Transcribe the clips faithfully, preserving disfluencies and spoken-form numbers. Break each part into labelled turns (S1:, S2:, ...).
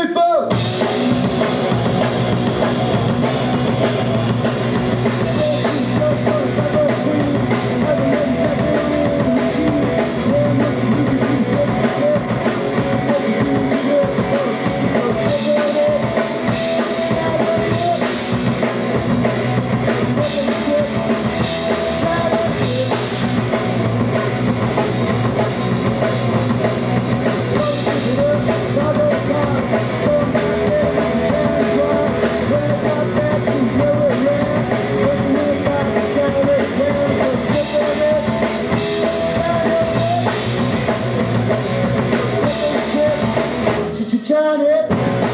S1: Turn it.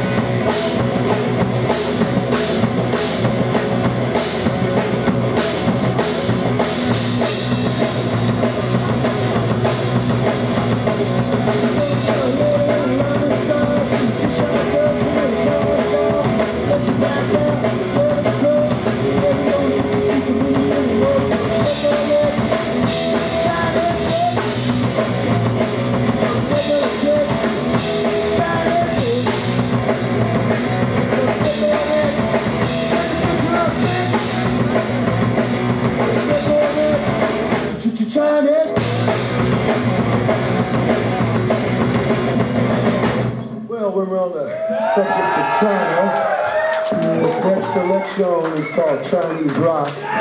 S1: Turn it. Well, when we're on the subject of China, this next selection is called Chinese rock.